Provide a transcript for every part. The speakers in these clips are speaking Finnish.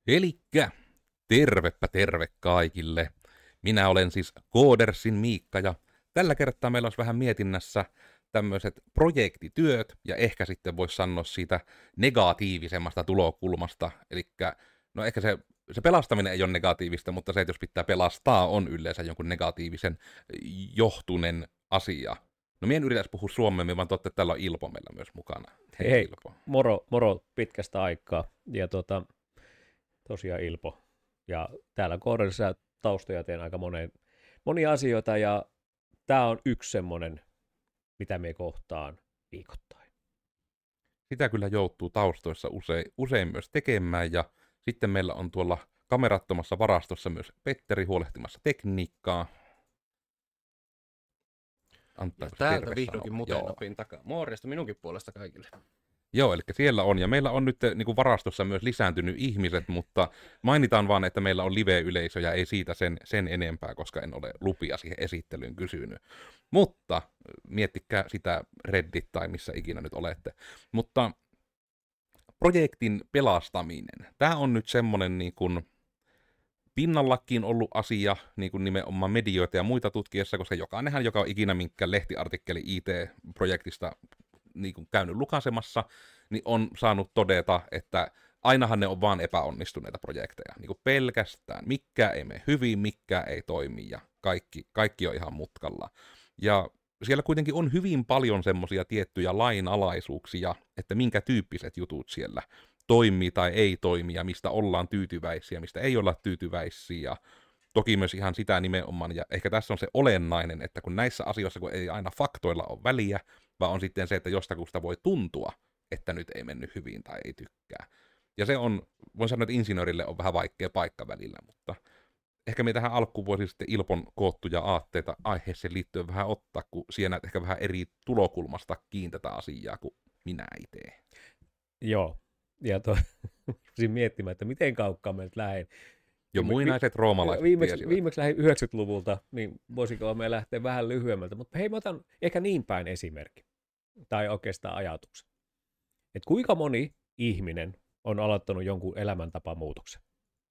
Elikkä, tervepä terve kaikille. Minä olen siis Koodersin Miikka ja tällä kertaa meillä olisi vähän mietinnässä tämmöiset projektityöt ja ehkä sitten voisi sanoa siitä negatiivisemmasta tulokulmasta. Elikkä, no ehkä se pelastaminen ei ole negatiivista, mutta se, että jos pitää pelastaa, on yleensä jonkun negatiivisen johtunen asia. No minä en yritä puhua suomea, vaan totta, että täällä on Ilpo meillä myös mukana. Hei, Ilpo. moro pitkästä aikaa. Ja tosiaan Ilpo. Ja täällä kohdassa taustoja teen aika monia asioita, ja tämä on yksi semmoinen, mitä me kohtaan viikoittain. Sitä kyllä joutuu taustoissa usein myös tekemään, ja sitten meillä on tuolla kamerattomassa varastossa myös Petteri huolehtimassa tekniikkaa. Ja täältä vihdoinkin muuten opin takaa. Morjesta minunkin puolesta kaikille. Joo, eli siellä on, ja meillä on nyt niin kuin varastossa myös lisääntynyt ihmiset, mutta mainitaan vaan, että meillä on live-yleisö, ja ei siitä sen enempää, koska en ole lupia siihen esittelyyn kysynyt. Mutta miettikää sitä Reddit tai missä ikinä nyt olette. Mutta projektin pelastaminen, tämä on nyt semmoinen niin kuin pinnallakin ollut asia, niin kuin nimenomaan medioita ja muita tutkiessa, koska jokainenhan, joka on ikinä minkä lehtiartikkeli IT-projektista niin kuin käynyt lukasemassa, niin on saanut todeta, että ainahan ne on vaan epäonnistuneita projekteja. Niin kuin pelkästään. Mikään ei mene hyvin, mikään ei toimi ja kaikki on ihan mutkalla. Ja siellä kuitenkin on hyvin paljon semmoisia tiettyjä lainalaisuuksia, että minkä tyyppiset jutut siellä toimii tai ei toimi ja mistä ollaan tyytyväisiä, mistä ei olla tyytyväisiä. Ja toki myös ihan sitä nimenomaan, ja ehkä tässä on se olennainen, että kun näissä asioissa kun ei aina faktoilla ole väliä, vaan on sitten se, että jostakusta voi tuntua, että nyt ei mennyt hyvin tai ei tykkää. Ja se on, voin sanoa, että insinöörille on vähän vaikea paikka välillä, mutta ehkä me tähän alkuun voisi sitten Ilpon koottuja aatteita aiheeseen liittyen vähän ottaa, kun siellä ehkä vähän eri tulokulmasta tätä asiaa kuin minä itse. Joo, ja miettimään, että miten kaukaa meiltä lähdin. Jo muinaiset roomalaiset viimeksi lähdin 90-luvulta, niin voisiko me lähteä vähän lyhyemmältä. Mutta hei, mä otan ehkä niin päin esimerkki, tai oikeastaan ajatuksen. Että kuinka moni ihminen on aloittanut jonkun elämäntapamuutoksen.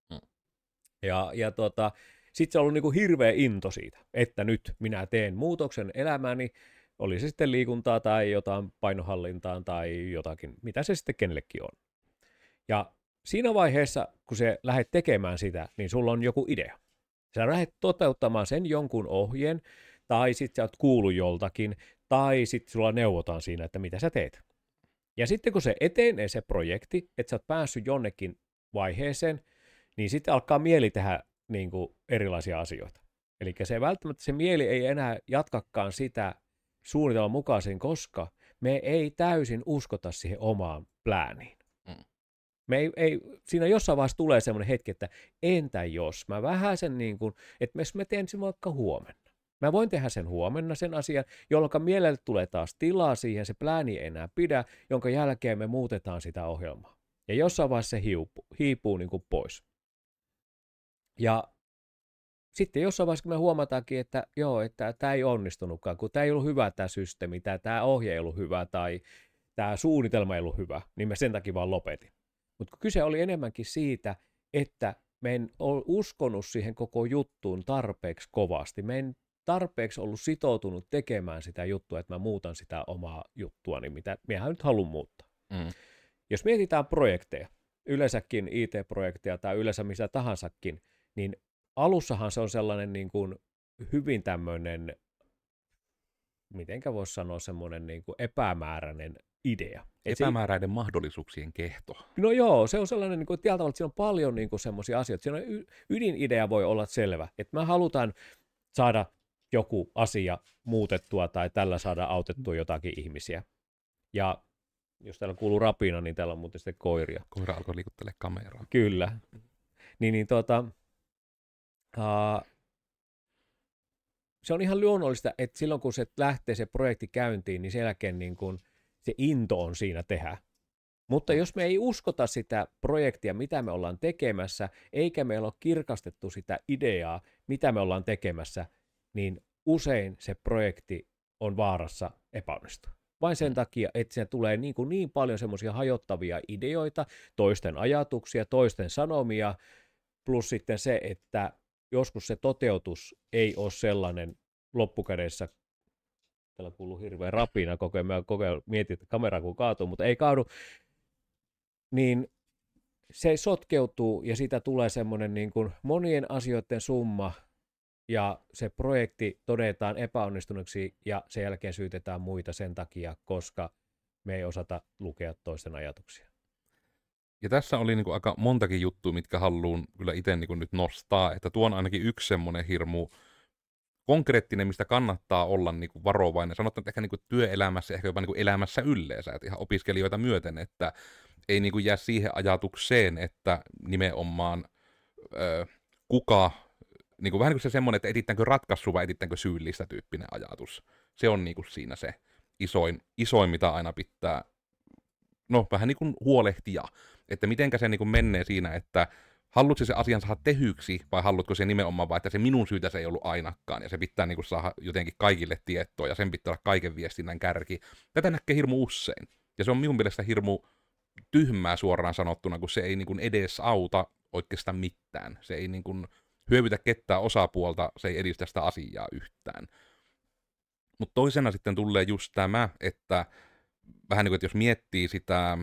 Ja sitten se on ollut niinku hirveä into siitä, että nyt minä teen muutoksen elämäni, oli se sitten liikuntaa tai jotain painohallintaan tai jotakin, mitä se sitten kenellekin on. Ja siinä vaiheessa, kun sä lähdet tekemään sitä, niin sulla on joku idea. Sä lähdet toteuttamaan sen jonkun ohjeen, tai sitten sä oot kuullut joltakin, tai sitten sulla neuvotaan siinä, että mitä sä teet. Ja sitten kun se etenee se projekti, että sä oot päässyt jonnekin vaiheeseen, niin sitten alkaa mieli tehdä niin kuin erilaisia asioita. Eli se mieli ei enää jatkakaan sitä suunnitelman mukaisen, koska me ei täysin uskota siihen omaan plääniin. Siinä jossain vaiheessa tulee semmoinen hetki, että entä jos mä vähän sen niin kuin, että mä teen sen vaikka huomenna. Mä voin tehdä sen huomenna sen asian, jolloin mielelle tulee taas tilaa siihen, se plääni ei enää pidä, jonka jälkeen me muutetaan sitä ohjelmaa. Ja jossain vaiheessa se hiipuu niin kuin pois. Ja sitten jossain vaiheessa, kun me huomataankin, että joo, että tämä ei onnistunutkaan, kun tämä ei ollut hyvä tämä systeemi, tai tämä ohje ei ollut hyvä, tai tämä suunnitelma ei ollut hyvä, niin mä sen takia vaan lopetin. Mutta kyse oli enemmänkin siitä, että mä en ole uskonut siihen koko juttuun tarpeeksi kovasti. Mä en tarpeeksi ollut sitoutunut tekemään sitä juttua, että mä muutan sitä omaa juttuani, mitä minähän nyt haluan muuttaa. Jos mietitään projekteja, yleensäkin IT-projekteja tai yleensä missä tahansakin, niin alussahan se on sellainen niin kuin hyvin tämmöinen, mitenkä voisi sanoa, semmoinen niin kuin epämääräinen idea. Epämääräinen mahdollisuuksien kehto. No joo, se on sellainen, niin kuin, että tavalla, että siinä on paljon niin kuin semmoisia asioita. Siinä on ydinidea voi olla selvä, että me halutaan saada joku asia muutettua tai tällä saada autettua jotakin ihmisiä. Ja jos täällä kuuluu rapina, niin täällä on muuten sitten koiria. Koira alkoi liikuttelemaan kameraa. Kyllä. Se on ihan luonnollista, että silloin kun se lähtee se projekti käyntiin, niin sen jälkeen niin kun se into on siinä tehdä. Mutta jos me ei uskota sitä projektia, mitä me ollaan tekemässä, eikä meillä ole kirkastettu sitä ideaa, mitä me ollaan tekemässä, niin usein se projekti on vaarassa epäonnistua. vain sen takia, että se tulee niin paljon semmoisia hajottavia ideoita, toisten ajatuksia, toisten sanomia, plus sitten se, että joskus se toteutus ei ole sellainen loppukädessä, täällä kuuluu hirveä rapina koko ajan, mietin, että kamera kun kaatuu, mutta ei kaadu, niin se sotkeutuu ja siitä tulee semmoinen niin kuin monien asioiden summa ja se projekti todetaan epäonnistuneeksi ja sen jälkeen syytetään muita sen takia, koska me ei osata lukea toisten ajatuksia. Ja tässä oli niin kuin aika montakin juttua, mitkä haluan kyllä itse niin kuin nyt nostaa, että tuo on ainakin yksi semmoinen hirmu konkreettinen, mistä kannattaa olla niin kuin varovainen. Sanotaan, että ehkä niin kuin työelämässä, ehkä jopa niin kuin elämässä yleensä, että ihan opiskelijoita myöten, että ei niin kuin jää siihen ajatukseen, että nimenomaan kuka, niin kuin vähän niin kuin se semmoinen, että etittäänkö ratkaisu vai etittäänkö syyllistä tyyppinen ajatus. Se on niin kuin siinä se isoin, mitä aina pitää, no vähän niin kuin huolehtia, että mitenkä se niin kuin menee siinä, että haluatko se asian saada tehyksi, vai haluatko se nimenomaan vaan, että se minun syytä se ei ollut ainakaan, ja se pitää niin kuin saada jotenkin kaikille tietoa, ja sen pitää olla kaiken viestinnän kärki. Tätä näkee hirmu usein, ja se on minun mielestä hirmu tyhmää suoraan sanottuna, kun se ei niin kuin edes auta oikeastaan mitään. Se ei niin kuin hyövytä ketään osapuolta, se ei edistä sitä asiaa yhtään. Mutta toisena sitten tulee just tämä, että vähän niin kuin, että jos miettii sitä,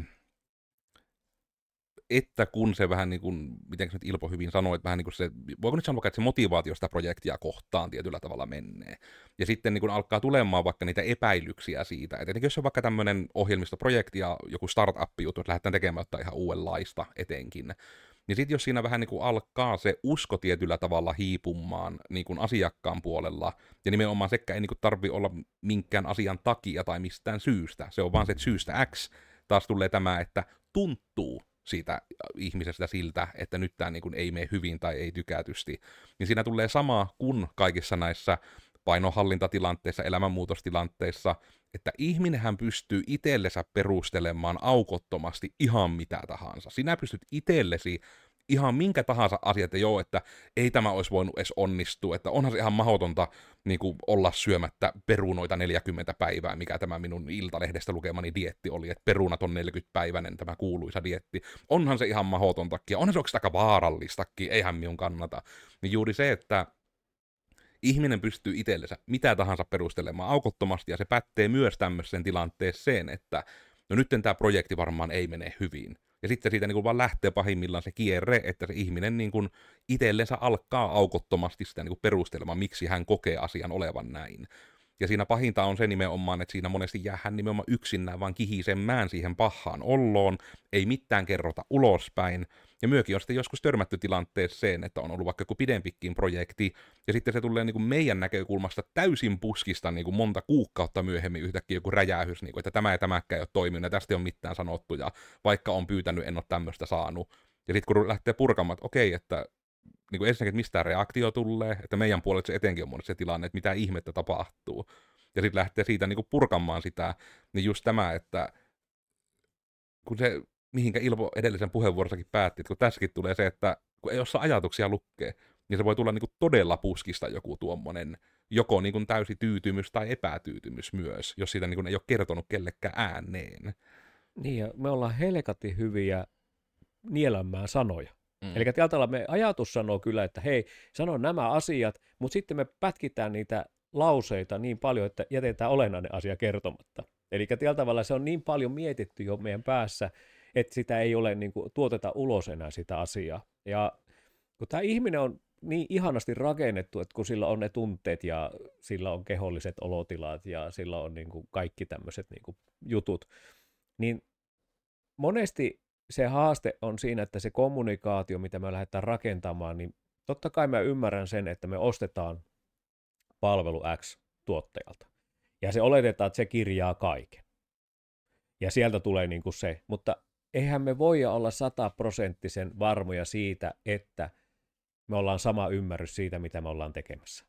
että kun se vähän niin kuin, miten nyt Ilpo hyvin sanoi, että vähän niin kuin se, voiko nyt sanoa, että se motivaatio sitä projektia kohtaan tietyllä tavalla menee. Ja sitten niin kuin alkaa tulemaan vaikka niitä epäilyksiä siitä, että jos on vaikka tämmöinen ohjelmistoprojekti ja joku startup-juttu, että lähdetään tekemään jotain ihan uudenlaista etenkin, niin sitten jos siinä vähän niin kuin alkaa se usko tietyllä tavalla hiipumaan niin kuin asiakkaan puolella, ja nimenomaan sekä ei niin kuin tarvitse olla minkään asian takia tai mistään syystä, se on vaan se, että syystä X taas tulee tämä, että tuntuu siitä ihmisestä siltä, että nyt tämä niin kuin ei mene hyvin tai ei tykätysti, niin siinä tulee sama kuin kaikissa näissä painonhallintatilanteissa, elämänmuutostilanteissa, että ihminenhän pystyy itsellensä perustelemaan aukottomasti ihan mitä tahansa. Sinä pystyt itsellesi ihan minkä tahansa asia, että joo, että ei tämä olisi voinut edes onnistua, että onhan se ihan mahdotonta niin kuin olla syömättä perunoita 40 päivää, mikä tämä minun Iltalehdestä lukemani dieetti oli, että perunat on 40-päiväinen tämä kuuluisa dieetti. Onhan se ihan mahdotontakin, ja onhan se oikeastaan aika vaarallistakin, eihän minun kannata. Niin juuri se, että ihminen pystyy itsellensä mitä tahansa perustelemaan aukottomasti, ja se pätee myös tämmöiseen tilanteeseen, että no nyt tämä projekti varmaan ei mene hyvin. Ja sitten siitä niin kuin vaan lähtee pahimmillaan se kierre, että se ihminen niin kuin itsellensä alkaa aukottomasti sitä niin kuin perustelemaan, miksi hän kokee asian olevan näin. Ja siinä pahinta on se nimenomaan, että siinä monesti jää hän nimenomaan yksinään vaan kihisemään siihen pahaan olloon, ei mitään kerrota ulospäin. Ja myökin on sitten joskus törmätty tilanteeseen, että on ollut vaikka joku pidempikin projekti, ja sitten se tulee niin kuin meidän näkökulmasta täysin puskista niin kuin monta kuukautta myöhemmin yhtäkkiä joku räjähys, niin kuin, että tämä ja tämäkään ei ole toiminut, ja tästä ei ole mitään sanottu, ja vaikka on pyytänyt, en ole tämmöistä saanut. Ja sitten kun lähtee purkamaan, että okei, että niin kuin ensinnäkin, että mistä reaktio tulee, että meidän puolelta se etenkin on monesti se tilanne, että mitä ihmettä tapahtuu. Ja sitten lähtee siitä niin kuin purkamaan sitä, niin just tämä, että kun se, mihinkä Ilpo edellisen puheenvuorossakin päätti, että kun tässäkin tulee se, että kun ei osaa ajatuksia lukea, niin se voi tulla niin kuin todella puskista joku tuommoinen, joko niin kuin täysi tyytymys tai epätyytymys myös, jos siitä niin kuin ei ole kertonut kellekään ääneen. Niin, ja me ollaan helkati hyviä nielämään sanoja. Eli tällä tavalla me ajatus sanoo kyllä, että hei, sano nämä asiat, mutta sitten me pätkitään niitä lauseita niin paljon, että jätetään olennainen asia kertomatta. Eli tällä tavalla se on niin paljon mietitty jo meidän päässä, että sitä ei ole niin kuin, tuoteta ulos enää sitä asiaa. Ja kun tämä ihminen on niin ihanasti rakennettu, että kun sillä on ne tunteet ja sillä on keholliset olotilat ja sillä on niin kuin, kaikki tämmöiset niin kuin, jutut, niin monesti se haaste on siinä, että se kommunikaatio, mitä me lähdetään rakentamaan, niin totta kai mä ymmärrän sen, että me ostetaan palvelu X tuottajalta. Ja se oletetaan, että se kirjaa kaiken. Ja sieltä tulee niin kuin se. Mutta eihän me voi olla 100% varmoja siitä, että me ollaan sama ymmärrys siitä, mitä me ollaan tekemässä.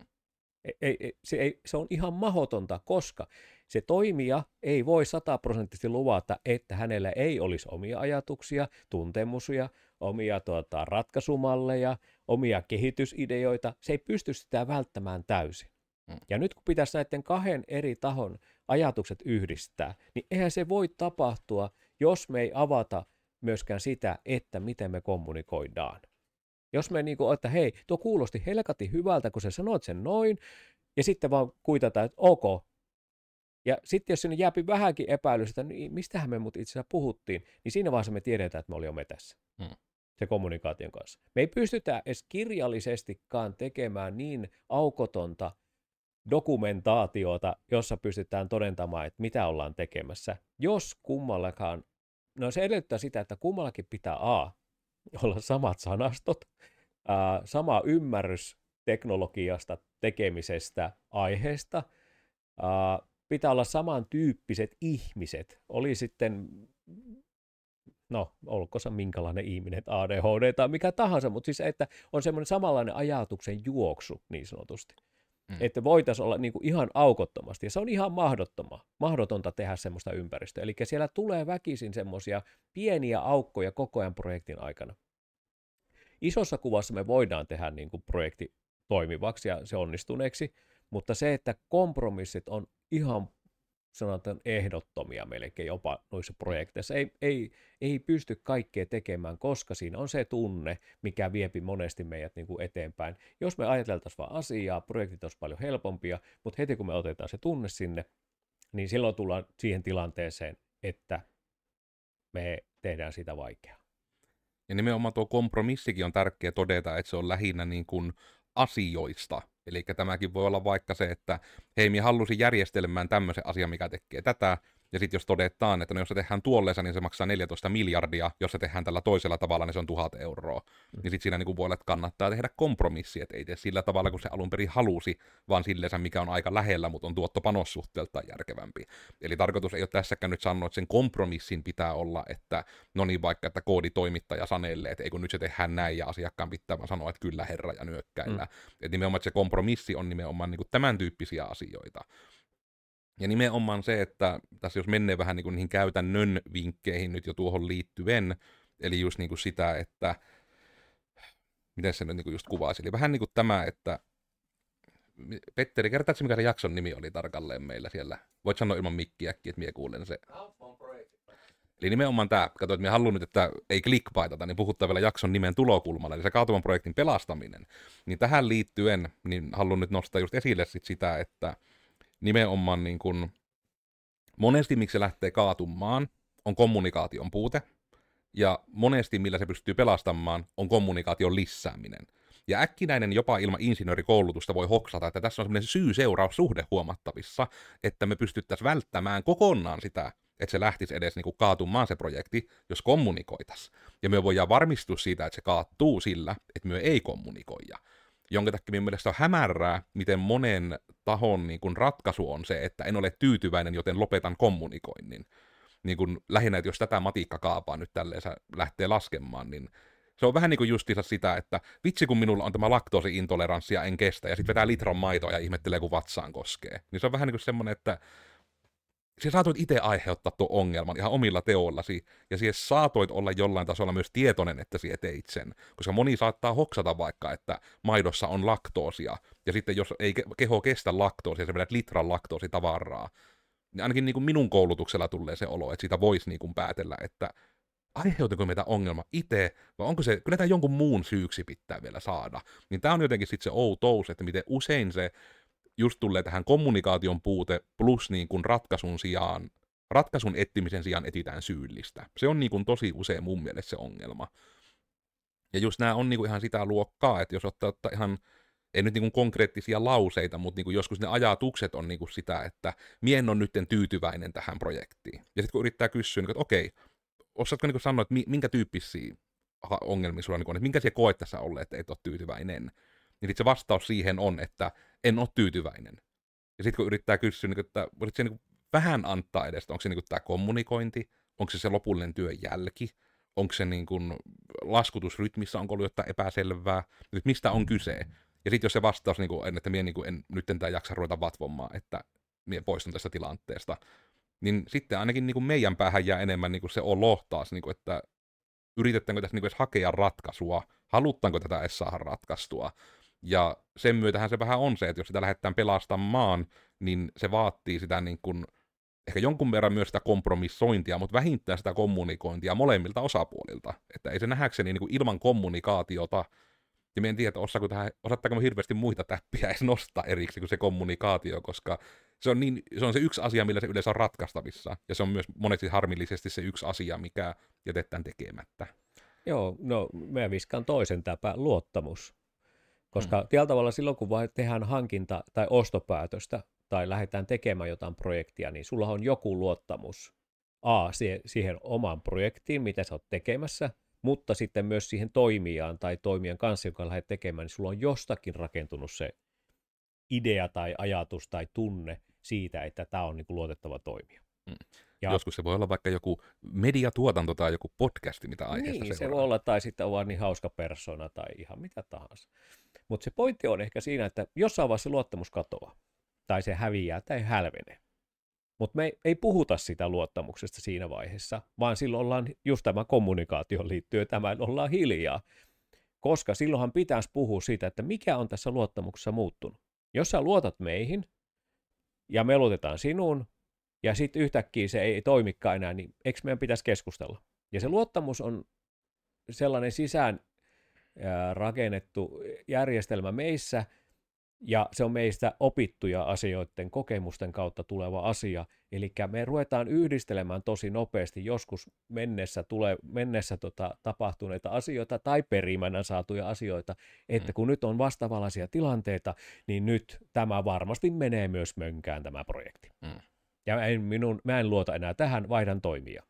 Se on ihan mahdotonta, koska se toimija ei voi 100% luvata, että hänellä ei olisi omia ajatuksia, tuntemusia, omia ratkaisumalleja, omia kehitysideoita. Se ei pysty sitä välttämään täysin. Ja nyt kun pitäisi näiden kahden eri tahon ajatukset yhdistää, niin eihän se voi tapahtua, jos me ei avata myöskään sitä, että miten me kommunikoidaan. Jos me että hei, tuo kuulosti helkati hyvältä, kun sä sanoit sen noin, ja sitten vaan kuitataan, että ok. Ja sitten jos sinne jääpi vähänkin epäilystä, niin mistähän me itse asiassa puhuttiin, niin siinä vaiheessa me tiedetään, että me oli jo metässä. Se kommunikaation kanssa. Me ei pystytä edes kirjallisestikaan tekemään niin aukotonta dokumentaatiota, jossa pystytään todentamaan, että mitä ollaan tekemässä, jos kummallakaan, no se edellyttää sitä, että kummallakin pitää olla samat sanastot, sama ymmärrys teknologiasta, tekemisestä, aiheesta, pitää olla samantyyppiset ihmiset, oli sitten, no olko se minkälainen ihminen, ADHD tai mikä tahansa, mutta siis että on semmoinen samanlainen ajatuksen juoksu niin sanotusti. Että voitaisiin olla niin kuin ihan aukottomasti, ja se on ihan mahdotonta tehdä semmoista ympäristöä. Eli siellä tulee väkisin semmoisia pieniä aukkoja koko ajan projektin aikana. Isossa kuvassa me voidaan tehdä niin kuin projekti toimivaksi ja se onnistuneeksi, mutta se, että kompromissit on ihan sanotaan ehdottomia melkein jopa noissa projekteissa. Ei pysty kaikkea tekemään, koska siinä on se tunne, mikä viepi monesti meidät niin kuin eteenpäin. Jos me ajateltaisiin vaan asiaa, projektit olisi paljon helpompia, mutta heti kun me otetaan se tunne sinne, niin silloin tullaan siihen tilanteeseen, että me tehdään sitä vaikeaa. Ja nimenomaan tuo kompromissikin on tärkeää todeta, että se on lähinnä niin kuin asioista. Eli tämäkin voi olla vaikka se, että hei, minä halusin järjestelmään tämmöisen asian, mikä tekee tätä, ja sitten jos todetaan, että no jos se tehdään tuolleessa, niin se maksaa 14 miljardia, jos se tehdään tällä toisella tavalla, niin se on 1000 euroa. Niin sitten siinä niin voi olla, että kannattaa tehdä kompromissi, että ei tee sillä tavalla, kun se alun perin halusi, vaan silleensä, mikä on aika lähellä, mutta on tuotto-panossuhteeltaan järkevämpi. Eli tarkoitus ei ole tässäkään nyt sanoa, että sen kompromissin pitää olla, että no niin vaikka, että kooditoimittaja sanelee, että ei kun nyt se tehdään näin, ja asiakkaan pitää vaan sanoa, että kyllä herra, ja nyökkäillä. Että nimenomaan, että se kompromissi on nimenomaan niin kuin tämän tyyppisiä asioita. Ja nimenomaan se, että tässä jos menee vähän niin kuin niihin käytännön vinkkeihin nyt jo tuohon liittyen, eli just niin kuin sitä, että miten se nyt niin kuin just kuvaisi, eli vähän niin kuin tämä, että Petteri, kertaatko mikä se jakson nimi oli tarkalleen meillä siellä? Voit sanoa ilman mikkiäkin, että mie kuulen se. Eli nimenomaan tämä, katsoit, että minä haluan nyt, että ei clickbaitata, niin puhutaan vielä jakson nimen tulokulmalla, eli se kaatuvan projektin pelastaminen. Niin tähän liittyen, niin haluan nyt nostaa just esille sitä, että nimenomaan niin kuin monesti, miksi se lähtee kaatumaan, on kommunikaation puute, ja monesti, millä se pystyy pelastamaan, on kommunikaation lisääminen. Ja äkkinäinen jopa ilman insinöörikoulutusta voi hoksata, että tässä on semmoinen syy-seuraussuhde huomattavissa, että me pystyttäisiin välttämään kokonaan sitä, että se lähtisi edes niin kuin kaatumaan se projekti, jos kommunikoitaisiin. Ja me voidaan varmistua siitä, että se kaattuu sillä, että me ei kommunikoida. Jonka takia minun mielestä on hämärää, miten monen tahon niin kuin ratkaisu on se, että en ole tyytyväinen, joten lopetan kommunikoinnin. Niin kuin lähinnä, että jos tätä matikkakaapaa nyt tälleen lähtee laskemaan, niin se on vähän niin kuin justiinsa sitä, että vitsi kun minulla on tämä laktoosiintoleranssi ja en kestä, ja sitten vetää litran maitoa ja ihmettelee, kun vatsaan koskee. Niin se on vähän niin kuin semmoinen, että sä saatoit itse aiheuttaa tuon ongelman ihan omilla teoillasi, ja siihen saatoit olla jollain tasolla myös tietoinen, että sä teit sen. Koska moni saattaa hoksata vaikka, että maidossa on laktoosia, ja sitten jos ei keho kestä laktoosia, sä vedät litran laktoositavaraa, niin ainakin niin kuin minun koulutuksella tulee se olo, että siitä voisi niin kuin päätellä, että aiheutako meitä ongelma itse, vai onko se, kyllä tämä jonkun muun syyksi pitää vielä saada. Niin tämä on jotenkin sitten se outous, että miten usein se just tulee tähän kommunikaation puute plus niin kuin ratkaisun etsimisen sijaan etsitään syyllistä. Se on niin kuin tosi usein mun mielestä se ongelma. Ja just nämä on niin kuin ihan sitä luokkaa, että jos ottaa ihan, ei nyt niin kuin konkreettisia lauseita, mutta niin kuin joskus ne ajatukset on niin kuin sitä, että mie en ole nyt tyytyväinen tähän projektiin. Ja sitten kun yrittää kysyä, niin kuin, että okei, osaatko niin kuin sanoa, että minkä tyyppisiä ongelmia sulla on, että minkä siellä koet tässä olleet, että et ole tyytyväinen. Niin sitten se vastaus siihen on, että en ole tyytyväinen. Ja sitten kun yrittää kysyä, niin että voisitko se niin vähän antaa edestä, onko se niin tämä kommunikointi, onko se lopullinen työn jälki, onko se niin kuin laskutusrytmissä, onko ollut jotain epäselvää, nyt mistä on kyse. Ja sitten jos se vastaus, niin kuin, että minä niin kuin en nyt en jaksa ruveta vatvomaan, että minä poistun tästä tilanteesta, niin sitten ainakin niin kuin meidän päähän jää enemmän niin kuin se olo taas, niin kuin, että yritetäänkö tässä niin kuin edes hakea ratkaisua, halutaanko tätä edes saada ratkaistua. Ja sen myötähän se vähän on se, että jos sitä lähdetään pelastamaan, niin se vaatii sitä niin kuin, ehkä jonkun verran myös sitä kompromissointia, mutta vähintään sitä kommunikointia molemmilta osapuolilta. Että ei se nähdäkseni niin kuin ilman kommunikaatiota, ja mä en tiedä, että osattaako me hirveästi muita täppiä edes nostaa eriksi kuin se kommunikaatio, koska se on se yksi asia, millä se yleensä on ratkaistavissa, ja se on myös monesti harmillisesti se yksi asia, mikä jätetään tekemättä. Joo, no mä viskaan toisen luottamus. Koska tällä tavalla silloin, kun vaan tehdään hankinta- tai ostopäätöstä, tai lähdetään tekemään jotain projektia, niin sulla on joku luottamus siihen omaan projektiin, mitä sä oot tekemässä, mutta sitten myös siihen toimijaan tai toimijan kanssa, joka lähdet tekemään, niin sulla on jostakin rakentunut se idea tai ajatus tai tunne siitä, että tämä on niin kuin luotettava toimija. Ja joskus se voi olla vaikka joku mediatuotanto tai joku podcasti, mitä aiheesta niin, se voi olla, tai sitten on niin hauska persona tai ihan mitä tahansa. Mutta se pointti on ehkä siinä, että jossain vaiheessa se luottamus katoaa, tai se häviää tai hälvenee. Mutta me ei puhuta sitä luottamuksesta siinä vaiheessa, vaan silloin ollaan just tämä kommunikaatioon liittyen, tämän ollaan hiljaa. Koska silloinhan pitäisi puhua siitä, että mikä on tässä luottamuksessa muuttunut. Jos sä luotat meihin, ja me luotetaan sinuun, ja sitten yhtäkkiä se ei toimikaan enää, niin eikö meidän pitäisi keskustella? Ja se luottamus on sellainen sisään rakennettu järjestelmä meissä, ja se on meistä opittuja asioiden kokemusten kautta tuleva asia, eli me ruvetaan yhdistelemään tosi nopeasti joskus mennessä tapahtuneita asioita tai perimänä saatuja asioita, että kun nyt on vastaavanlaisia tilanteita, niin nyt tämä varmasti menee myös mönkään tämä projekti. Ja mä en luota enää tähän, vaihdan toimia.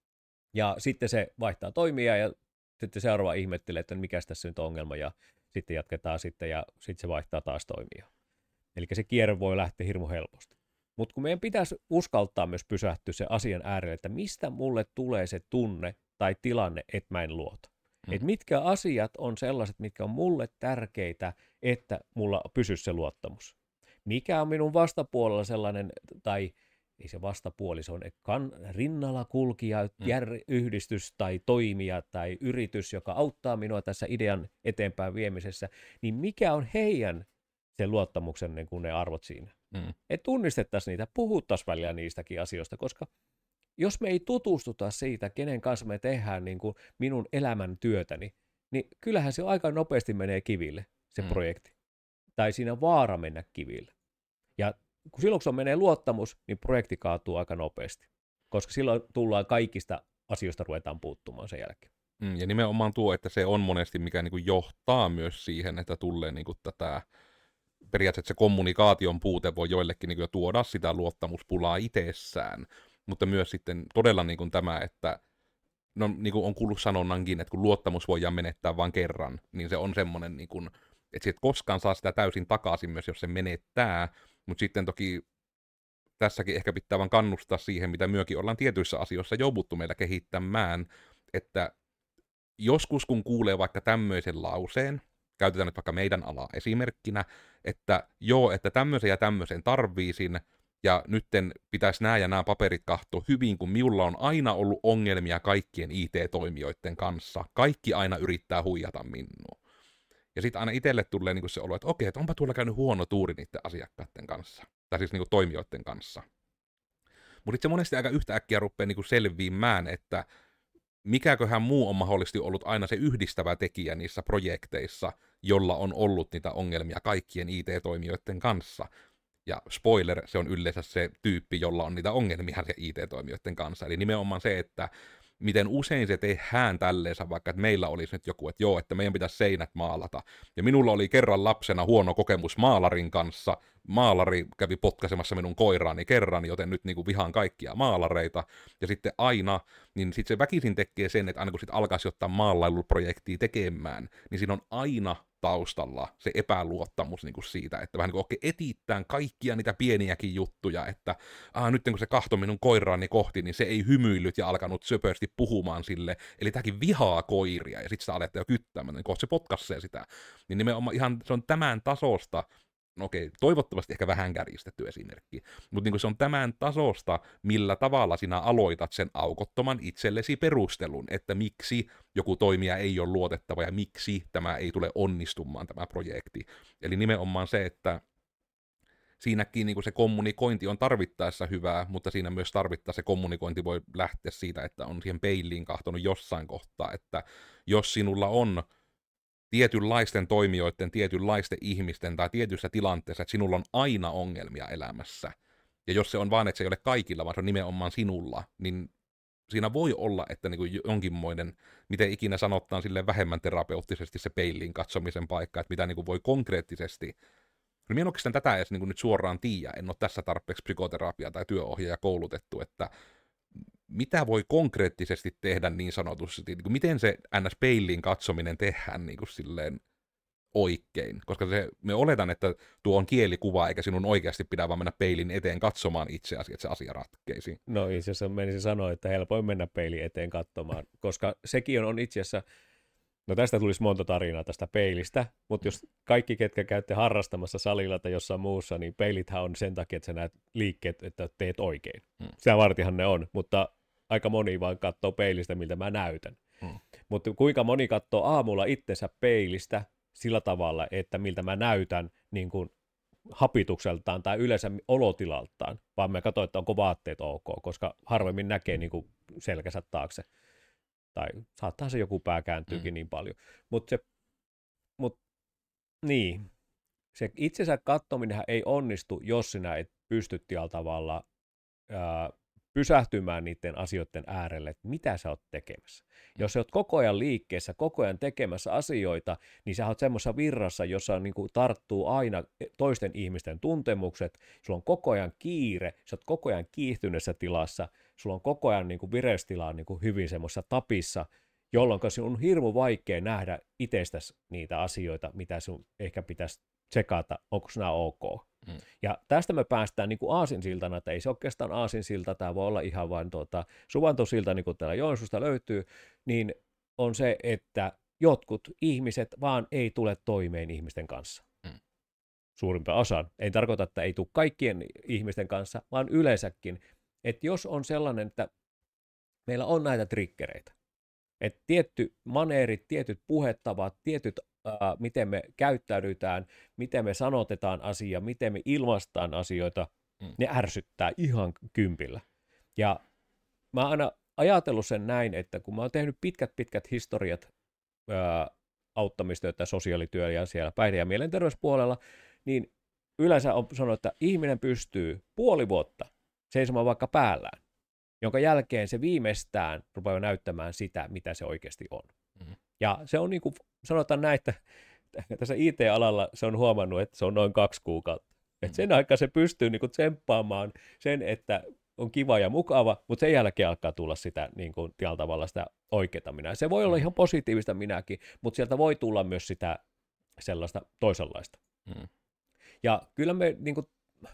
Ja sitten se vaihtaa toimia ja sitten seuraava ihmettelee, että mikä tässä nyt on ongelma ja sitten jatketaan sitten ja sitten se vaihtaa taas toimia. Eli se kierre voi lähteä hirmu helposti. Mutta kun meidän pitäisi uskaltaa myös pysähtyä se asian äärelle, että mistä mulle tulee se tunne tai tilanne, että mä en luota. Että mitkä asiat on sellaiset, mitkä on mulle tärkeitä, että mulla pysyisi se luottamus. Mikä on minun vastapuolella sellainen, tai ei se vastapuoli, se on rinnalla kulkija, yhdistys tai toimija tai yritys, joka auttaa minua tässä idean eteenpäin viemisessä, niin mikä on heidän se luottamuksen niin kuin ne arvot siinä? Että tunnistettaisiin niitä, puhuttaisiin välillä niistäkin asioista, koska jos me ei tutustuta siitä, kenen kanssa me tehdään niin kuin minun elämän työtäni, niin kyllähän se aika nopeasti menee kiville, se projekti. Tai siinä on vaara mennä kiville. Ja silloin, kun se menee luottamus, niin projekti kaatuu aika nopeasti, koska silloin tullaan kaikista asioista ruvetaan puuttumaan sen jälkeen. Ja nimenomaan tuo, että se on monesti, mikä niin kuin johtaa myös siihen, että tulee niin kuin tätä, periaatteessa se kommunikaation puute voi joillekin niin kuin jo tuoda sitä luottamuspulaa itsessään, mutta myös sitten todella niin kuin tämä, että no niin kuin on kuullut sanonnankin, että kun luottamus voidaan menettää vain kerran, niin se on semmoinen, niin kuin, että sä et koskaan saa sitä täysin takaisin myös, jos se menettää. Mutta sitten toki tässäkin ehkä pitää vaan kannustaa siihen, mitä myökin ollaan tietyissä asioissa jouduttu meillä kehittämään, että joskus kun kuulee vaikka tämmöisen lauseen, käytetään nyt vaikka meidän alaa esimerkkinä, että joo, että tämmöisen ja tämmöisen tarviisin, ja nytten pitäisi nämä ja nämä paperit katsoa hyvin, kun minulla on aina ollut ongelmia kaikkien IT-toimijoiden kanssa. Kaikki aina yrittää huijata minua. Ja sitten aina itselle tulee niinku se olo, että okei, että onpa tuolla käynyt huono tuuri niiden asiakkaiden kanssa. Tai siis niinku toimijoiden kanssa. Mutta sitten se monesti aika yhtäkkiä rupeaa niinku selviämään, että mikäköhän muu on mahdollisesti ollut aina se yhdistävä tekijä niissä projekteissa, jolla on ollut niitä ongelmia kaikkien IT-toimijoiden kanssa. Ja spoiler, se on yleensä se tyyppi, jolla on niitä ongelmia se IT-toimijoiden kanssa. Eli nimenomaan se, että miten usein se tehdään tälleensä, vaikka että meillä olisi nyt joku, että joo, että meidän pitäisi seinät maalata. Ja minulla oli kerran lapsena huono kokemus maalarin kanssa. Maalari kävi potkaisemassa minun koiraani kerran, joten nyt niin kuin vihaan kaikkia maalareita. Ja sitten aina, niin sitten se väkisin tekee sen, että aina kun sitten alkaisi ottaa maalailuprojektia tekemään, niin siinä on aina taustalla se epäluottamus niin kuin siitä, että vähän niin kuin etittään kaikkia niitä pieniäkin juttuja, että nyt kun se kahtoi minun koiraani kohti, niin se ei hymyillyt ja alkanut söpösti puhumaan sille, eli tämäkin vihaa koiria, ja sitten sitä aletaan jo kyttämään, niin kohta se potkaisee sitä. Niin nimenomaan ihan se on tämän tasosta, no okei, toivottavasti ehkä vähän kärjistetty esimerkki, mutta niin se on tämän tasosta, millä tavalla sinä aloitat sen aukottoman itsellesi perustelun, että miksi joku toimija ei ole luotettava ja miksi tämä ei tule onnistumaan tämä projekti. Eli nimenomaan se, että siinäkin niin se kommunikointi on tarvittaessa hyvää, mutta siinä myös tarvittaessa se kommunikointi voi lähteä siitä, että on siihen peiliin kahtonut jossain kohtaa, että jos sinulla on tietynlaisten toimijoiden, tietynlaisten ihmisten tai tietyissä tilanteissa, että sinulla on aina ongelmia elämässä, ja jos se on vaan, että se ei ole kaikilla, vaan se on nimenomaan sinulla, niin siinä voi olla, että niin kuin jonkinmoinen, miten ikinä sanotaan silleen vähemmän terapeuttisesti se peiliin katsomisen paikka, että mitä niin kuin voi konkreettisesti. Minä en oikeastaan tätä edes niin kuin nyt suoraan tiedä, en ole tässä tarpeeksi psykoterapiaa tai työohjaaja koulutettu, että mitä voi konkreettisesti tehdä niin sanotusti, niin kuin miten se NS-peiliin katsominen tehdään niin kuin silleen oikein, koska me oletan, että tuo on kielikuva, eikä sinun oikeasti pidä vaan mennä peilin eteen katsomaan itse asiassa, että se asia ratkeisi. No itse asiassa menisin sanoa, että helpoin mennä peilin eteen katsomaan, koska sekin on itse asiassa, no tästä tulisi monta tarinaa tästä peilistä, mutta jos kaikki, ketkä käytte harrastamassa salilla tai jossain muussa, niin peilithän on sen takia, että sä näet liikkeet, että teet oikein. Sitä vartihan ne on, mutta aika moni vaan katsoo peilistä, miltä mä näytän. Mutta kuinka moni katsoo aamulla itsensä peilistä sillä tavalla, että miltä mä näytän niin kuin hapitukseltaan tai yleensä olotilaltaan, vaan mä katson, että onko vaatteet ok, koska harvemmin näkee niin kuin selkänsä taakse. Tai saattaa se joku pää kääntyykin niin paljon. Mutta niin, se itsensä katsominenhän ei onnistu, jos sinä et pysty tällä tavalla pysähtymään niiden asioiden äärelle, että mitä sä oot tekemässä. Jos sä oot koko ajan liikkeessä, koko ajan tekemässä asioita, niin sä oot semmoisessa virrassa, jossa niin kuin tarttuu aina toisten ihmisten tuntemukset, sulla on koko ajan kiire, sä oot koko ajan kiihtyneessä tilassa, sulla on koko ajan niin kuin vireystila niin kuin hyvin semmoisessa tapissa, jolloin sinun on hirmu vaikea nähdä itsestäsi niitä asioita, mitä sun ehkä pitäisi tsekata, onko nämä ok. Ja tästä me päästään niin kuin aasinsiltana, että ei se oikeastaan aasinsilta, tämä voi olla ihan vain suvantosilta, niin kuin täällä Joensuusta löytyy, niin on se, että jotkut ihmiset vaan ei tule toimeen ihmisten kanssa. Suurimpaan osan. Ei tarkoita, että ei tule kaikkien ihmisten kanssa, vaan yleensäkin. Että jos on sellainen, että meillä on näitä triggereitä, että tietty maneerit, tietyt puhetavat, tietyt miten me käyttäydytään, miten me sanotetaan asia, miten me ilmaistaan asioita, ne ärsyttää ihan kympillä. Ja mä oon aina ajatellut sen näin, että kun mä oon tehnyt pitkät historiat auttamistyötä, sosiaalityöllä ja siellä päihde- ja mielenterveyspuolella, niin yleensä on sanonut, että ihminen pystyy puoli vuotta seisomaan vaikka päällään, jonka jälkeen se viimeistään rupeaa näyttämään sitä, mitä se oikeasti on. Ja se on niin kuin, sanotaan näin, että tässä IT-alalla se on huomannut, että se on noin 2 kuukautta. Että sen aikaa se pystyy niin kuin tsemppaamaan sen, että on kiva ja mukava, mutta sen jälkeen alkaa tulla sitä niin kuin tällä tavalla sitä oikeaa minää. Se voi olla ihan positiivista minäkin, mutta sieltä voi tulla myös sitä sellaista toisenlaista. Ja kyllä me niin kuin,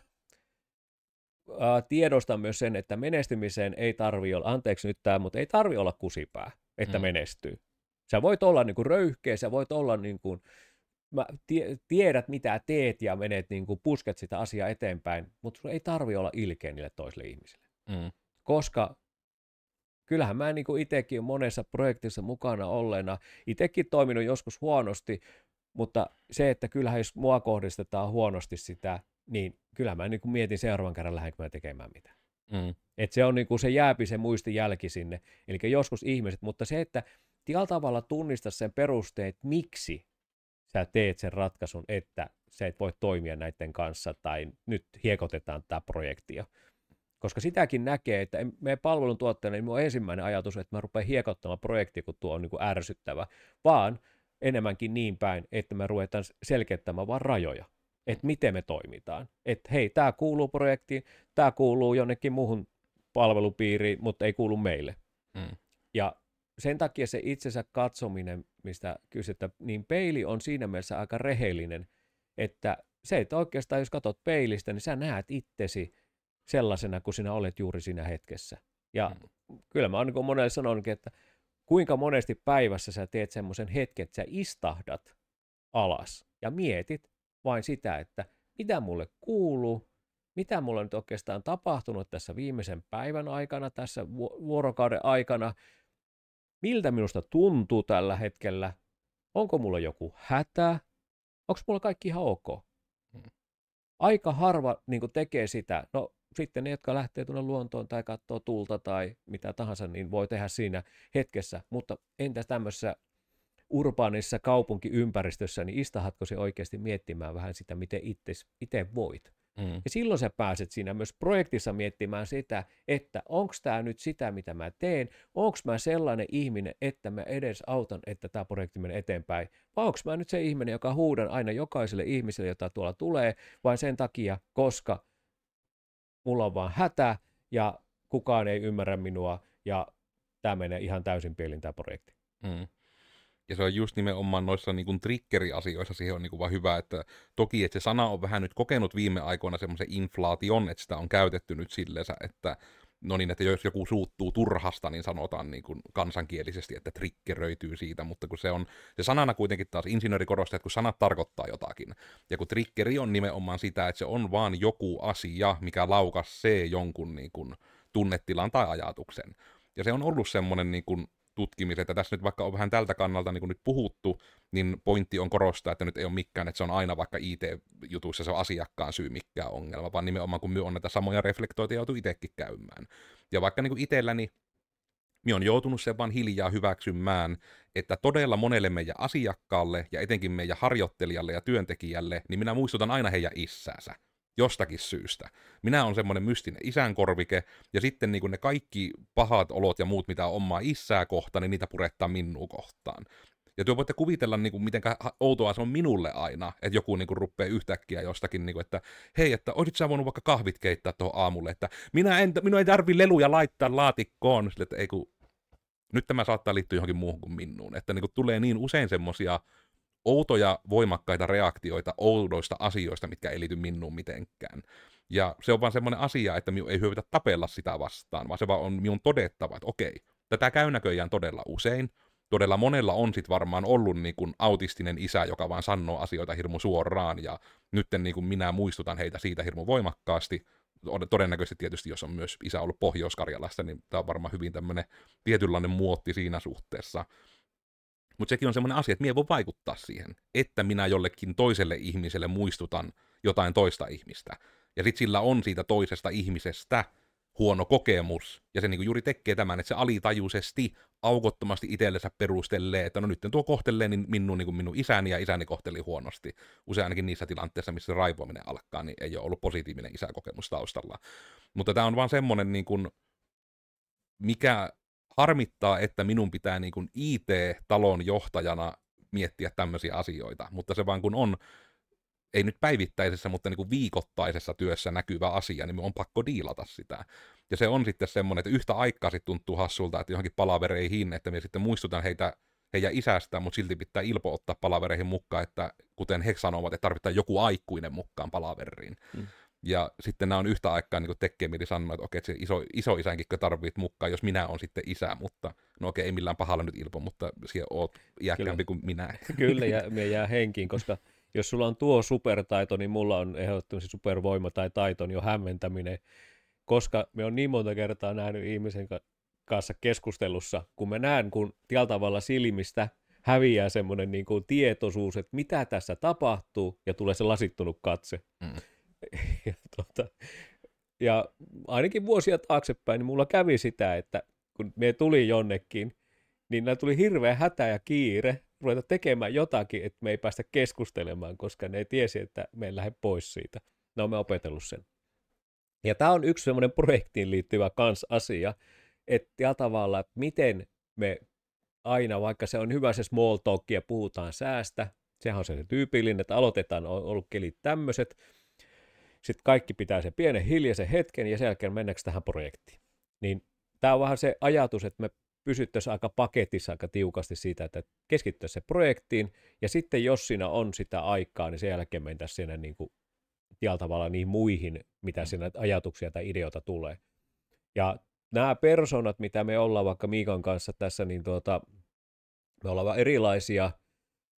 tiedostan myös sen, että menestymiseen ei tarvitse olla, anteeksi nyt tämä, mutta ei tarvitse olla kusipää, että menestyy. Sä voit olla niin kuin röyhkeä, sä voit olla niin kuin, tiedät mitä teet ja menet niin kuin pusket sitä asiaa eteenpäin, mutta sun ei tarvitse olla ilkeä niille toisille ihmisille. Koska kyllähän mä niin kuin itsekin monessa projektissa mukana olleena, itsekin toiminut joskus huonosti, mutta se, että kyllähän jos mua kohdistetaan huonosti sitä, niin kyllä mä niin kuin mietin seuraavan kerran lähdenkö mä tekemään mitään. Että se on niin kuin se jääpi se muistijälki sinne, eli joskus ihmiset, mutta se, että tällä tavalla tunnista sen perusteet, miksi sä teet sen ratkaisun, että sä et voi toimia näiden kanssa tai nyt hiekotetaan tämä projektia. Koska sitäkin näkee, että meidän palveluntuottajana niin minun ensimmäinen ajatus, että mä rupean hiekottamaan projektia, kun tuo on niin kuin ärsyttävä, vaan enemmänkin niin päin, että me ruvetaan selkeyttämään vaan rajoja, että miten me toimitaan. Että hei, tämä kuuluu projektiin, tämä kuuluu jonnekin muuhun palvelupiiriin, mutta ei kuulu meille. Ja sen takia se itsensä katsominen, mistä kysytään, niin peili on siinä mielessä aika rehellinen, että se, että oikeastaan jos katsot peilistä, niin sä näet itsesi sellaisena, kuin sinä olet juuri siinä hetkessä. Ja kyllä mä oon niin monelle sanonutkin, että kuinka monesti päivässä sä teet semmoisen hetken, että sä istahdat alas ja mietit vain sitä, että mitä mulle kuuluu, mitä mulla on nyt oikeastaan tapahtunut tässä viimeisen päivän aikana, tässä vuorokauden aikana, miltä minusta tuntuu tällä hetkellä, onko mulla joku hätä, onko mulla kaikki ihan ok. Aika harva niin kuin tekee sitä, no sitten ne, jotka lähtee tuonne luontoon tai katsoo tulta tai mitä tahansa, niin voi tehdä siinä hetkessä, mutta entä tämmöisessä urbaanissa kaupunkiympäristössä, niin istahatko se oikeasti miettimään vähän sitä, miten itse voit. Ja silloin sä pääset siinä myös projektissa miettimään sitä, että onko tämä nyt sitä, mitä mä teen, onko mä sellainen ihminen, että mä edes autan, että tämä projekti menee eteenpäin, vai onko mä nyt se ihminen, joka huudan aina jokaiselle ihmiselle, jota tuolla tulee, vain sen takia, koska mulla on vaan hätä ja kukaan ei ymmärrä minua ja tämä menee ihan täysin pielin tämä projekti. Ja se on just nimenomaan noissa niin kuin triggeri-asioissa siihen on niin kuin vaan hyvä, että toki että se sana on vähän nyt kokenut viime aikoina semmoisen inflaation, että sitä on käytetty nyt silleensä, että no niin, että jos joku suuttuu turhasta, niin sanotaan niin kuin kansankielisesti, että triggeröityy siitä, mutta kun se on, se sanana kuitenkin taas insinööri korostaa, että kun sanat tarkoittaa jotakin, ja kun triggeri on nimenomaan sitä, että se on vaan joku asia, mikä laukaisee jonkun niin kuin tunnetilan tai ajatuksen. Ja se on ollut semmoinen niin kuin tutkimisen, että tässä nyt vaikka on vähän tältä kannalta niin kuin nyt puhuttu, niin pointti on korostaa, että nyt ei ole mikään, että se on aina vaikka IT-jutuissa se on asiakkaan syy mikään ongelma, vaan nimenomaan kun on näitä samoja reflektoita joutuu itsekin käymään. Ja vaikka niin kuin itselläni, minä on joutunut sen vaan hiljaa hyväksymään, että todella monelle meidän asiakkaalle ja etenkin meidän harjoittelijalle ja työntekijälle, niin minä muistutan aina heidän issäänsä. Jostakin syystä. Minä olen semmoinen mystinen isänkorvike, ja sitten niin ne kaikki pahat olot ja muut, mitä on omaa isää kohtaan, niin niitä purettaa minua kohtaan. Ja te voitte kuvitella, niin kuin, miten outoa se on minulle aina, että joku niin kuin, rupeaa yhtäkkiä jostakin, niin kuin, että hei, että olisit sä voinut vaikka kahvit keittää tuohon aamulle, että minun ei tarvi leluja laittaa laatikkoon, sille, että ei kun, nyt tämä saattaa liittyä johonkin muuhun kuin minuun, että niin kuin, tulee niin usein semmosia outoja, voimakkaita reaktioita oudoista asioista, mitkä ei liity minuun mitenkään. Ja se on vaan semmoinen asia, että minun ei hyödytä tapella sitä vastaan, vaan se vaan on minun todettava, että okei, tätä käy näköjään todella usein. Todella monella on sit varmaan ollut niin kuin autistinen isä, joka vaan sanoo asioita hirmu suoraan, ja nyt niin kuin minä muistutan heitä siitä hirmu voimakkaasti. Todennäköisesti tietysti, jos on myös isä ollut Pohjois-Karjalasta, niin tämä on varmaan hyvin tämmöinen tietynlainen muotti siinä suhteessa. Mutta sekin on semmoinen asia, että minä voi vaikuttaa siihen, että minä jollekin toiselle ihmiselle muistutan jotain toista ihmistä. Ja sitten sillä on siitä toisesta ihmisestä huono kokemus, ja se niinku juuri tekee tämän, että se alitajuisesti, aukottomasti itsellensä perustelee, että no nyt tuo kohtelee niin minun isäni, ja isäni kohteli huonosti. Usein ainakin niissä tilanteissa, missä se raivoaminen alkaa, niin ei ole ollut positiivinen isäkokemus taustalla. Mutta tämä on vaan semmoinen, niin kuin, mikä harmittaa, että minun pitää niin kuin IT-talon johtajana miettiä tämmöisiä asioita, mutta se vaan kun on, ei nyt päivittäisessä, mutta niin kuin viikoittaisessa työssä näkyvä asia, niin on pakko diilata sitä. Ja se on sitten semmoinen, että yhtä aikaa sitten tuntuu hassulta, että johonkin palavereihin, että minä sitten muistutan heidän isästään, mutta silti pitää Ilpo ottaa palavereihin mukaan, että kuten he sanovat, että tarvitaan joku aikuinen mukaan palaveriin. Ja sitten nämä on yhtä aikaa niin tekee mieli sanoa, että okei, että se isoisänkin tarvitset mukaan, jos minä olen sitten isä, mutta no okei, ei millään pahalla nyt Ilpo, mutta siellä oot iäkkäämpi kuin minä. Kyllä, ja me jää henkiin, koska jos sulla on tuo supertaito, niin mulla on ehdottomasti supervoima tai taiton jo hämmentäminen, koska me on niin monta kertaa nähnyt ihmisen kanssa keskustelussa, kun mä näen, kun tällä tavalla silmistä häviää semmoinen niin kuin tietoisuus, että mitä tässä tapahtuu, ja tulee se lasittunut katse. Ja ainakin vuosia taaksepäin, niin mulla kävi sitä, että kun me tuli jonnekin, niin näillä tuli hirveä hätä ja kiire ruveta tekemään jotakin, että me ei päästä keskustelemaan, koska ne ei tiesi, että me ei lähde pois siitä. No, me opetellut sen. Ja tämä on yksi semmoinen projektiin liittyvä asia, että tavalla, että miten me aina, vaikka se on hyvä se small talk ja puhutaan säästä, sehän on se tyypillinen, että aloitetaan, on ollut kelit tämmöiset, sitten kaikki pitää sen pienen hiljaisen hetken ja sen jälkeen mennäänkö tähän projektiin. Niin tämä on vähän se ajatus, että me pysyttäisiin aika paketissa aika tiukasti siitä, että keskittyisiin se projektiin ja sitten jos siinä on sitä aikaa, niin sen jälkeen mentäisiin siinä niin kuin tavalla niihin muihin, mitä siinä ajatuksia tai ideoita tulee. Ja nämä persoonat, mitä me ollaan vaikka Miikan kanssa tässä, niin me ollaan erilaisia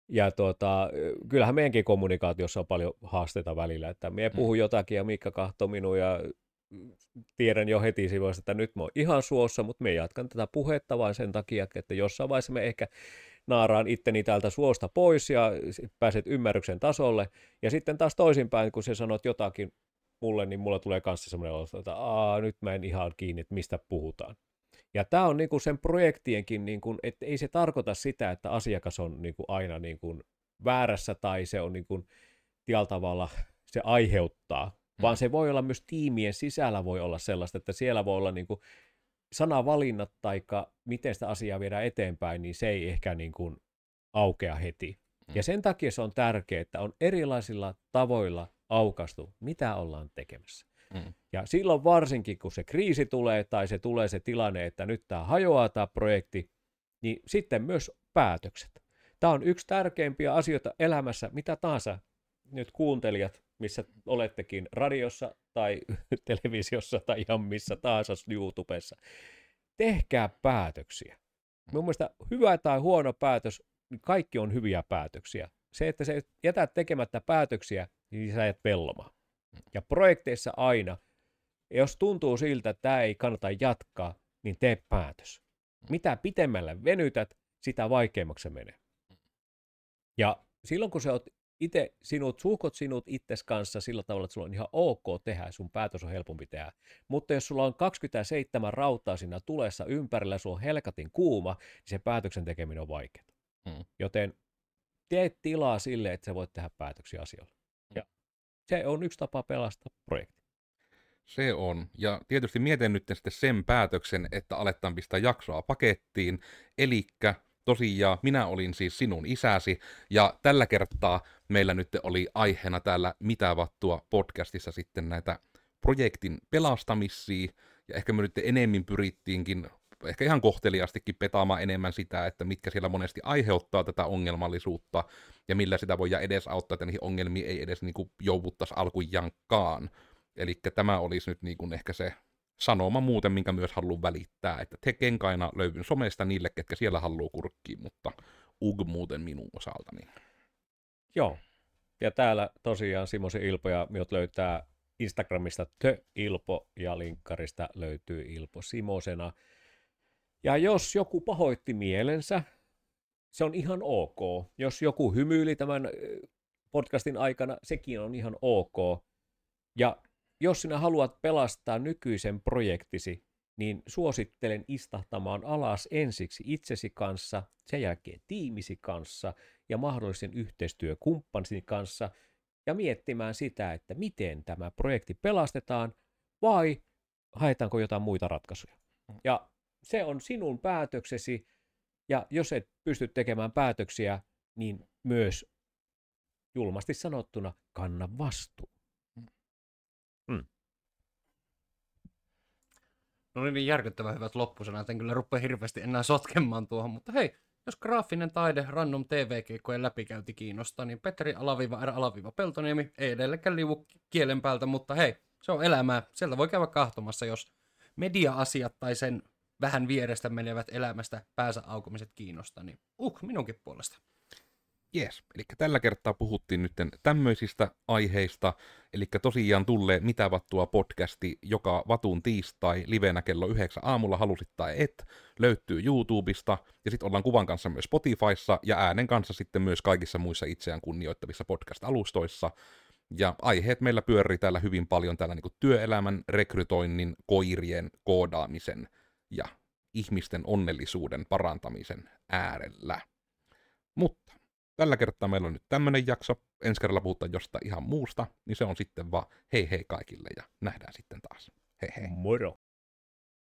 Ja kyllähän meidänkin kommunikaatiossa on paljon haasteita välillä, että minä puhun jotakin ja Miikka kahtoo minua ja tiedän jo heti sivuista, että nyt mä oon ihan suossa, mutta me jatkan tätä puhetta vain sen takia, että jossain vaiheessa me ehkä naaraan itteni täältä suosta pois ja pääset ymmärryksen tasolle. Ja sitten taas toisinpäin, kun sä sanot jotakin mulle, niin mulla tulee kanssa semmoinen olo, että nyt mä en ihan kiinni, että mistä puhutaan. Ja tämä on niinku sen projektienkin, niinku, että ei se tarkoita sitä, että asiakas on niinku aina niinku väärässä tai se on niinku tällä tavalla, se aiheuttaa, vaan se voi olla myös tiimien sisällä voi olla sellaista, että siellä voi olla niinku sanavalinnat tai miten sitä asiaa viedään eteenpäin, niin se ei ehkä niinku aukea heti. Ja sen takia se on tärkeää, että on erilaisilla tavoilla aukaistu, mitä ollaan tekemässä. Ja silloin varsinkin, kun se kriisi tulee tai se tulee se tilanne, että nyt tämä hajoaa tämä projekti, niin sitten myös päätökset. Tämä on yksi tärkeimpiä asioita elämässä, mitä tahansa nyt kuuntelijat, missä olettekin radiossa tai televisiossa tai ihan missä tahansa YouTubessa. Tehkää päätöksiä. Mun mielestä hyvä tai huono päätös, niin kaikki on hyviä päätöksiä. Se, että sä jätät tekemättä päätöksiä, niin sä jäät vellomaan. Ja projekteissa aina, jos tuntuu siltä, että tämä ei kannata jatkaa, niin tee päätös. Mitä pitemmälle venytät, sitä vaikeammaksi se menee. Ja silloin kun sä oot suhkot sinut itses kanssa sillä tavalla, että sulla on ihan ok tehdä, sun päätös on helpompi tehdä. Mutta jos sulla on 27 rautaa siinä tulessa ympärillä, sulla on helkatin kuuma, niin se päätöksen tekeminen on vaikeaa. Joten tee tilaa sille, että sä voit tehdä päätöksiä asioille. Ja se on yksi tapa pelastaa projekti. Se on. Ja tietysti mietin nyt sitten sen päätöksen, että aletaan pistää jaksoa pakettiin. Elikkä tosiaan minä olin siis sinun isäsi, ja tällä kertaa meillä nyt oli aiheena täällä Mitä vattua podcastissa sitten näitä projektin pelastamisia, ja ehkä me nyt enemmän pyrittiinkin, ehkä ihan kohteliastikin petaamaan enemmän sitä, että mitkä siellä monesti aiheuttaa tätä ongelmallisuutta, ja millä sitä voidaan edesauttaa, että niihin ongelmiin ei edes niinku jouduttaisi alkujankkaan. Eli tämä olisi nyt niin kuin ehkä se sanoma muuten, minkä myös haluan välittää, että te kenkaina löyvyn somesta niille, ketkä siellä haluaa kurkkiin, mutta muuten minun osaltani. Joo, ja täällä tosiaan Simosen Ilpo ja minut löytää Instagramista Ilpo ja linkkarista löytyy Ilpo Simosena. Ja jos joku pahoitti mielensä, se on ihan ok. Jos joku hymyili tämän podcastin aikana, sekin on ihan ok. Ja jos sinä haluat pelastaa nykyisen projektisi, niin suosittelen istahtamaan alas ensiksi itsesi kanssa, sen jälkeen tiimisi kanssa ja mahdollisen yhteistyökumppanisi kanssa ja miettimään sitä, että miten tämä projekti pelastetaan vai haetaanko jotain muita ratkaisuja. Ja se on sinun päätöksesi ja jos et pysty tekemään päätöksiä, niin myös julmasti sanottuna kanna vastuu. No niin, järkyttävän hyvät loppusanat, en kyllä rupea hirveästi enää sotkemaan tuohon, mutta hei, jos graafinen taide random TV-keikkojen läpikäynti kiinnostaa, niin Petteri_R_Peltoniemi ei edelleenkään liuvu kielen päältä, mutta hei, se on elämää, sieltä voi käydä kahtomassa, jos media-asiat tai sen vähän vierestä menevät elämästä päänsä aukomiset kiinnostaa, niin minunkin puolesta. Jes, eli tällä kertaa puhuttiin nyt tämmöisistä aiheista, eli tosiaan tulee Mitä vattua podcasti joka vatun tiistai livenä kello 9 aamulla halusit tai et, löytyy YouTubesta, ja sitten ollaan kuvan kanssa myös Spotifyssa, ja äänen kanssa sitten myös kaikissa muissa itseään kunnioittavissa podcast-alustoissa, ja aiheet meillä pyörii täällä hyvin paljon täällä niinku työelämän, rekrytoinnin, koirien, koodaamisen ja ihmisten onnellisuuden parantamisen äärellä. Mutta tällä kertaa meillä on nyt tämmönen jakso, ensi kerralla puhutaan jostain ihan muusta, niin se on sitten vaan hei hei kaikille ja nähdään sitten taas. Hei hei. Moro.